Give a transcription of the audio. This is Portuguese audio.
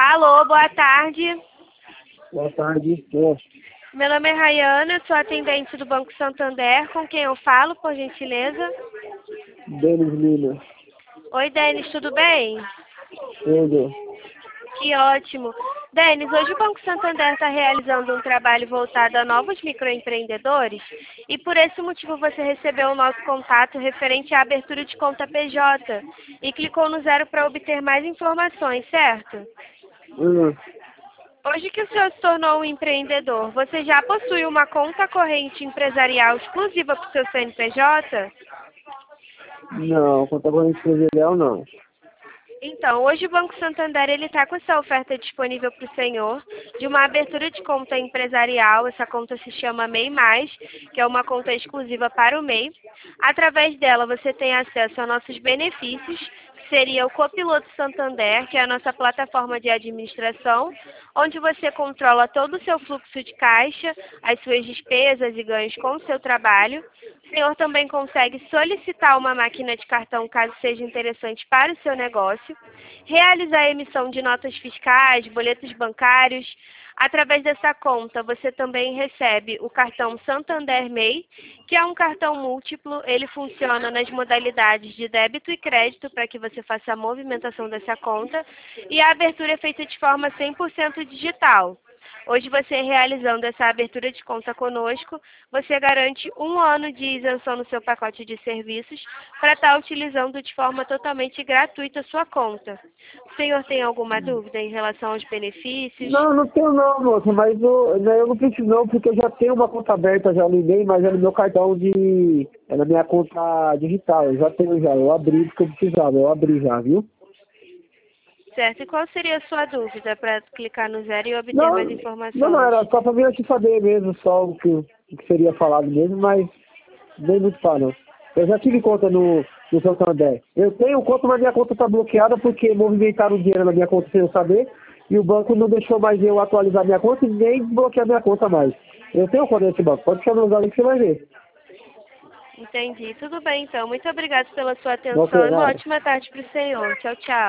Alô, boa tarde. Boa tarde. É, Meu nome é Rayana, sou atendente do Banco Santander. Com quem eu falo, por gentileza? Denis Lima. Oi, Denis, tudo bem? Tudo. Que ótimo. Denis, hoje o Banco Santander está realizando um trabalho voltado a novos microempreendedores e por esse motivo você recebeu o nosso contato referente à abertura de conta PJ e clicou no 0 para obter mais informações, certo? Hum, Hoje que o senhor se tornou um empreendedor, você já possui uma conta corrente empresarial exclusiva para o seu CNPJ? não, contabilidade empresarial não. Então, hoje o Banco Santander ele está com essa oferta disponível para o senhor de uma abertura de conta empresarial. Essa conta se chama MEI Mais, que é uma conta exclusiva para o MEI. Através dela você tem acesso a nossos benefícios, que seria o Copiloto Santander, que é a nossa plataforma de administração, onde você controla todo o seu fluxo de caixa, as suas despesas e ganhos com o seu trabalho. O senhor também consegue solicitar uma máquina de cartão caso seja interessante para o seu negócio, realizar a emissão de notas fiscais, boletos bancários. Através dessa conta, você também recebe o cartão Santander MEI, que é um cartão múltiplo. Ele funciona nas modalidades de débito e crédito para que você faça a movimentação dessa conta e a abertura é feita de forma 100% digital. Hoje você realizando essa abertura de conta conosco, você garante 1 ano de isenção no seu pacote de serviços para estar utilizando de forma totalmente gratuita a sua conta. O senhor tem alguma dúvida em relação aos benefícios? Não, não tenho não, moça, mas eu não preciso não, porque eu já tenho uma conta aberta já no e-mail, mas é no meu cartão de... é na minha conta digital, eu já tenho já, eu abri porque eu precisava, eu abri já, viu? Certo. E qual seria a sua dúvida para clicar no 0 e obter Não, mais não, informações? era só pra mim aqui saber mesmo, só o que seria falado mesmo, mas nem muito para não. Eu já tive conta no Santander. Eu tenho conta, mas minha conta está bloqueada porque movimentaram o dinheiro na minha conta sem eu saber e o banco não deixou mais eu atualizar minha conta e nem desbloquear minha conta mais. Eu tenho conta nesse banco, pode chamar os ali que você vai ver. Entendi. Tudo bem, então. Muito obrigada pela sua atenção Ok, e uma nada. ótima tarde para o senhor. Tchau, tchau.